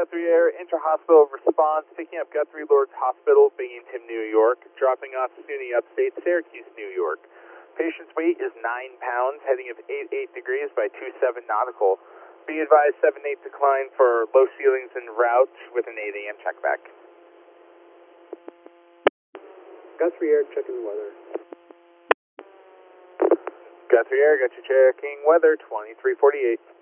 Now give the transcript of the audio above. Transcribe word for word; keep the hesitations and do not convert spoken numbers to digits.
Guthrie Air, inter-hospital response, picking up Guthrie Lords Hospital, Binghamton, New York, dropping off SUNY Upstate, Syracuse, New York. Patient's weight is nine pounds, heading of eight eight degrees by two seven nautical. Be advised seven eight decline for low ceilings en route with an eight A M checkback. Guthrie Air, checking the weather. Guthrie Air, got you checking weather, twenty-three forty-eight.